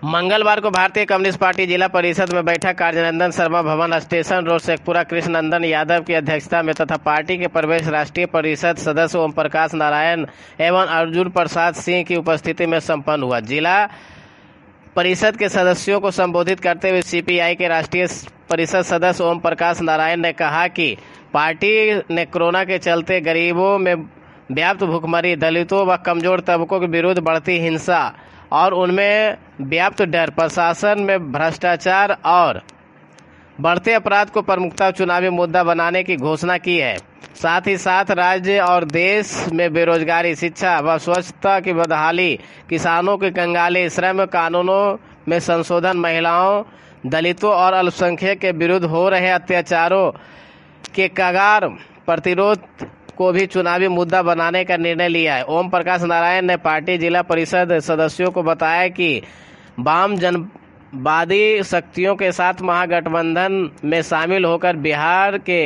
मंगलवार को भारतीय कम्युनिस्ट पार्टी जिला परिषद में बैठक कार्यानंदन शर्मा भवन, स्टेशन रोड, शेखपुरा कृष्णनंदन यादव की अध्यक्षता में तथा पार्टी के प्रदेश राष्ट्रीय परिषद सदस्य ओम प्रकाश नारायण एवं अर्जुन प्रसाद सिंह की उपस्थिति में संपन्न हुआ। जिला परिषद के सदस्यों को संबोधित करते हुए सीपीआई के राष्ट्रीय परिषद सदस्य ओम प्रकाश नारायण ने कहा कि पार्टी ने कोरोना के चलते गरीबों में व्याप्त भुखमरी, दलितों व कमजोर तबकों के विरुद्ध बढ़ती हिंसा और उनमें व्याप्त डर, प्रशासन में भ्रष्टाचार और बढ़ते अपराध को प्रमुखता चुनावी मुद्दा बनाने की घोषणा की है। साथ ही साथ राज्य और देश में बेरोजगारी, शिक्षा व स्वच्छता की बदहाली, किसानों की कंगाली, श्रम कानूनों में संशोधन, महिलाओं, दलितों और अल्पसंख्यक के विरुद्ध हो रहे अत्याचारों के कगार प्रतिरोध को भी चुनावी मुद्दा बनाने का निर्णय लिया है। ओम प्रकाश नारायण ने पार्टी जिला परिषद सदस्यों को बताया कि वाम जनवादी शक्तियों के साथ महागठबंधन में शामिल होकर बिहार के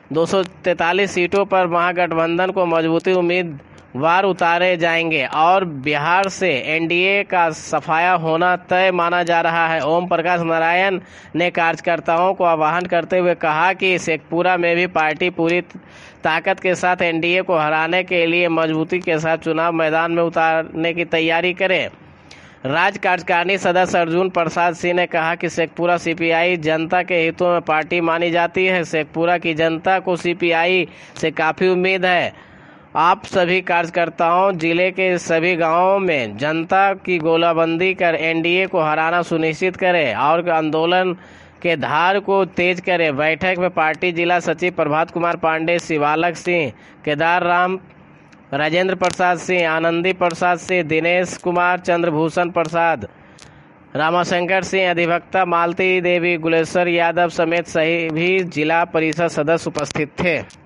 243 सीटों पर महागठबंधन को मजबूती उम्मीदवार उतारे जाएंगे और बिहार से एनडीए का सफाया होना तय माना जा रहा है। ओम प्रकाश नारायण ने कार्यकर्ताओं को आह्वान करते हुए कहा कि शेखपुरा में भी पार्टी पूरी ताकत के साथ एनडीए को हराने के लिए मजबूती के साथ चुनाव मैदान में उतारने की तैयारी करे। राज्य कार्यकारिणी सदस्य अर्जुन प्रसाद सिंह ने कहा कि शेखपुरा सीपीआई जनता के हितों में पार्टी मानी जाती है। शेखपुरा की जनता को सीपीआई से काफी उम्मीद है। आप सभी कार्यकर्ताओं जिले के सभी गांवों में जनता की गोलाबंदी कर एनडीए को हराना सुनिश्चित करें और आंदोलन के धार को तेज करें। बैठक में पार्टी जिला सचिव प्रभात कुमार पांडे, शिवालक सिंह, केदार राम, राजेंद्र प्रसाद सिंह, आनंदी प्रसाद सिंह, दिनेश कुमार, चंद्रभूषण प्रसाद, रामाशंकर सिंह, अधिवक्ता मालती देवी, गुलेश्वर यादव समेत सभी जिला परिषद सदस्य उपस्थित थे।